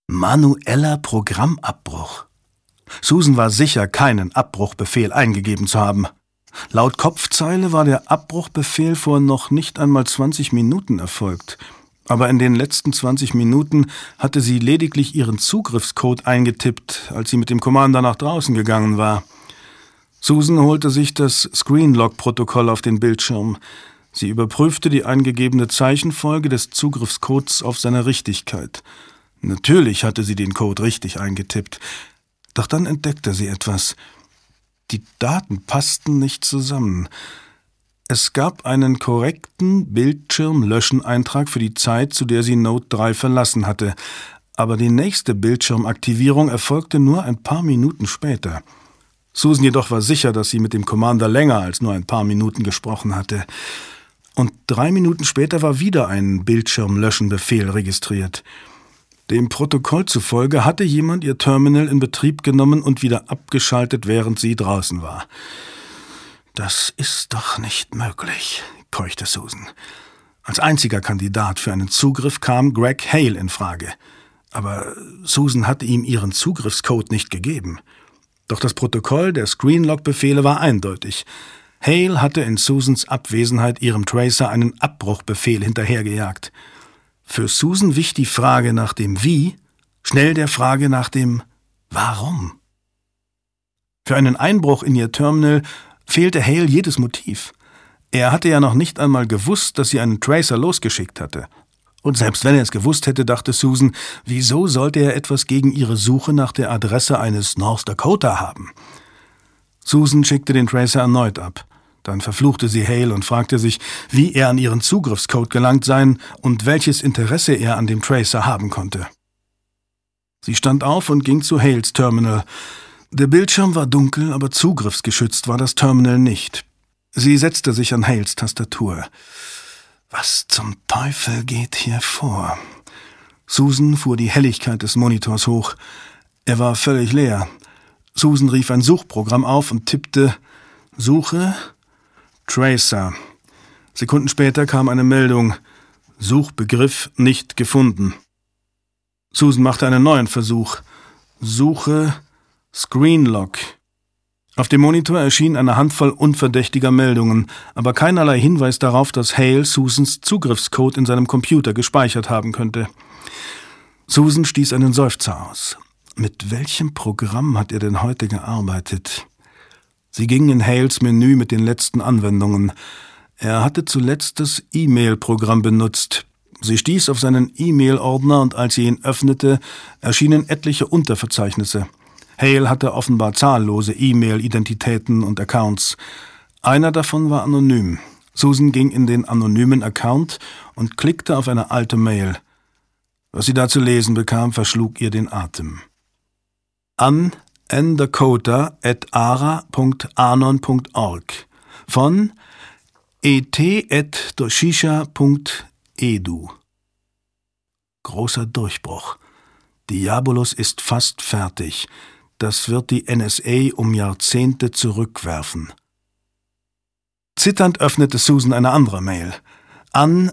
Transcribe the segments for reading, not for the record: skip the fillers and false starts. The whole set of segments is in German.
Manueller Programmabbruch. Susan war sicher, keinen Abbruchbefehl eingegeben zu haben. Laut Kopfzeile war der Abbruchbefehl vor noch nicht einmal 20 Minuten erfolgt. Aber in den letzten 20 Minuten hatte sie lediglich ihren Zugriffscode eingetippt, als sie mit dem Commander nach draußen gegangen war. Susan holte sich das Screenlog-Protokoll auf den Bildschirm. Sie überprüfte die eingegebene Zeichenfolge des Zugriffscodes auf seine Richtigkeit. Natürlich hatte sie den Code richtig eingetippt. Doch dann entdeckte sie etwas. Die Daten passten nicht zusammen. Es gab einen korrekten Bildschirmlöschen-Eintrag für die Zeit, zu der sie Note 3 verlassen hatte. Aber die nächste Bildschirmaktivierung erfolgte nur ein paar Minuten später. Susan jedoch war sicher, dass sie mit dem Commander länger als nur ein paar Minuten gesprochen hatte. Und 3 Minuten später war wieder ein Bildschirmlöschen-Befehl registriert. Dem Protokoll zufolge hatte jemand ihr Terminal in Betrieb genommen und wieder abgeschaltet, während sie draußen war. »Das ist doch nicht möglich«, keuchte Susan. Als einziger Kandidat für einen Zugriff kam Greg Hale in Frage. Aber Susan hatte ihm ihren Zugriffscode nicht gegeben. Doch das Protokoll der Screenlog-Befehle war eindeutig. Hale hatte in Susans Abwesenheit ihrem Tracer einen Abbruchbefehl hinterhergejagt. Für Susan wich die Frage nach dem Wie schnell der Frage nach dem Warum. Für einen Einbruch in ihr Terminal fehlte Hale jedes Motiv. Er hatte ja noch nicht einmal gewusst, dass sie einen Tracer losgeschickt hatte. Und selbst wenn er es gewusst hätte, dachte Susan, wieso sollte er etwas gegen ihre Suche nach der Adresse eines North Dakota haben? Susan schickte den Tracer erneut ab. Dann verfluchte sie Hale und fragte sich, wie er an ihren Zugriffscode gelangt sein und welches Interesse er an dem Tracer haben konnte. Sie stand auf und ging zu Hales Terminal. Der Bildschirm war dunkel, aber zugriffsgeschützt war das Terminal nicht. Sie setzte sich an Hales Tastatur. Was zum Teufel geht hier vor? Susan fuhr die Helligkeit des Monitors hoch. Er war völlig leer. Susan rief ein Suchprogramm auf und tippte »Suche Tracer«. Sekunden später kam eine Meldung »Suchbegriff nicht gefunden«. Susan machte einen neuen Versuch. »Suche Screenlog«. Auf dem Monitor erschien eine Handvoll unverdächtiger Meldungen, aber keinerlei Hinweis darauf, dass Hale Susans Zugriffscode in seinem Computer gespeichert haben könnte. Susan stieß einen Seufzer aus. Mit welchem Programm hat er denn heute gearbeitet? Sie ging in Hales Menü mit den letzten Anwendungen. Er hatte zuletzt das E-Mail-Programm benutzt. Sie stieß auf seinen E-Mail-Ordner und als sie ihn öffnete, erschienen etliche Unterverzeichnisse. Hale hatte offenbar zahllose E-Mail-Identitäten und Accounts. Einer davon war anonym. Susan ging in den anonymen Account und klickte auf eine alte Mail. Was sie da zu lesen bekam, verschlug ihr den Atem. An ndakota@ara.anon.org von et@doshisha.edu. Großer Durchbruch. Diabolus ist fast fertig. Das wird die NSA um Jahrzehnte zurückwerfen. Zitternd öffnete Susan eine andere Mail. An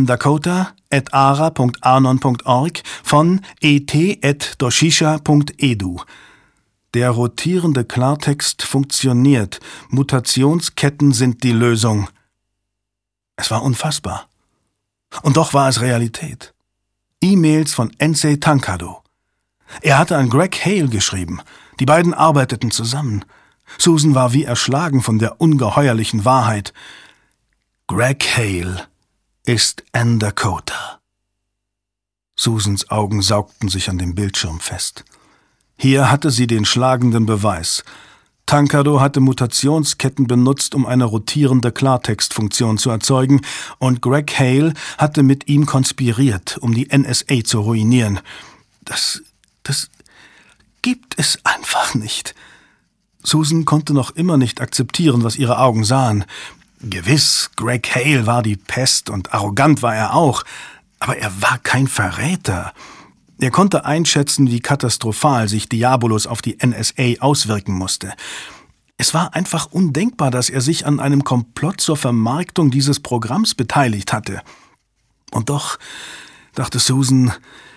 ndakota@ara.anon.org von et@doshisha.edu. Der rotierende Klartext funktioniert. Mutationsketten sind die Lösung. Es war unfassbar. Und doch war es Realität. E-Mails von Ensei Tankado. Er hatte an Greg Hale geschrieben. Die beiden arbeiteten zusammen. Susan war wie erschlagen von der ungeheuerlichen Wahrheit. Greg Hale ist Ndakota. Susans Augen saugten sich an dem Bildschirm fest. Hier hatte sie den schlagenden Beweis. Tankado hatte Mutationsketten benutzt, um eine rotierende Klartextfunktion zu erzeugen, und Greg Hale hatte mit ihm konspiriert, um die NSA zu ruinieren. Das gibt es einfach nicht. Susan konnte noch immer nicht akzeptieren, was ihre Augen sahen. Gewiss, Greg Hale war die Pest und arrogant war er auch, aber er war kein Verräter. Er konnte einschätzen, wie katastrophal sich Diabolus auf die NSA auswirken musste. Es war einfach undenkbar, dass er sich an einem Komplott zur Vermarktung dieses Programms beteiligt hatte. Und doch, dachte Susan,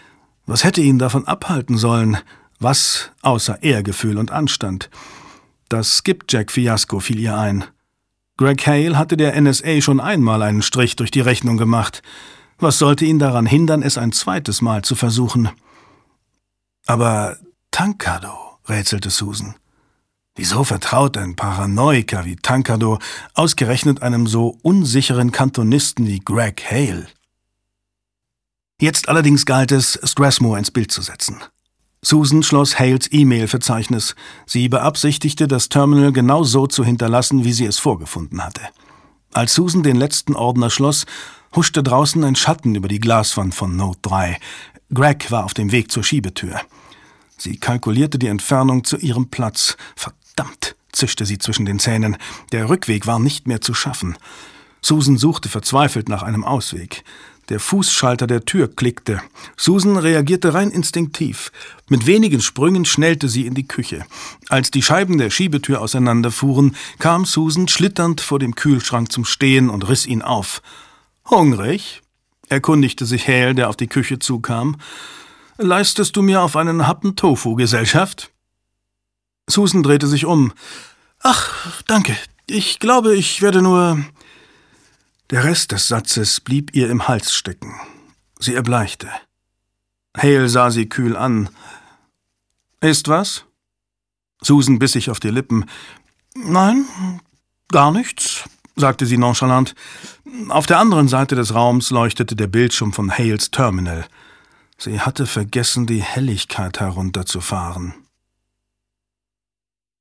Was hätte ihn davon abhalten sollen? Was außer Ehrgefühl und Anstand? Das Skipjack-Fiasko fiel ihr ein. Greg Hale hatte der NSA schon einmal einen Strich durch die Rechnung gemacht. Was sollte ihn daran hindern, es ein zweites Mal zu versuchen? Aber Tankado, rätselte Susan. Wieso vertraut ein Paranoiker wie Tankado ausgerechnet einem so unsicheren Kantonisten wie Greg Hale? Jetzt allerdings galt es, Strathmore ins Bild zu setzen. Susan schloss Hales E-Mail-Verzeichnis. Sie beabsichtigte, das Terminal genau so zu hinterlassen, wie sie es vorgefunden hatte. Als Susan den letzten Ordner schloss, huschte draußen ein Schatten über die Glaswand von Note 3. Greg war auf dem Weg zur Schiebetür. Sie kalkulierte die Entfernung zu ihrem Platz. Verdammt, zischte sie zwischen den Zähnen. Der Rückweg war nicht mehr zu schaffen. Susan suchte verzweifelt nach einem Ausweg. Der Fußschalter der Tür klickte. Susan reagierte rein instinktiv. Mit wenigen Sprüngen schnellte sie in die Küche. Als die Scheiben der Schiebetür auseinanderfuhren, kam Susan schlitternd vor dem Kühlschrank zum Stehen und riss ihn auf. »Hungrig?« erkundigte sich Hale, der auf die Küche zukam. »Leistest du mir auf einen Happen Tofu Gesellschaft?« Susan drehte sich um. »Ach, danke. Ich glaube, ich werde nur...« Der Rest des Satzes blieb ihr im Hals stecken. Sie erbleichte. Hale sah sie kühl an. »Ist was?« Susan biss sich auf die Lippen. »Nein, gar nichts«, sagte sie nonchalant. Auf der anderen Seite des Raums leuchtete der Bildschirm von Hales Terminal. Sie hatte vergessen, die Helligkeit herunterzufahren.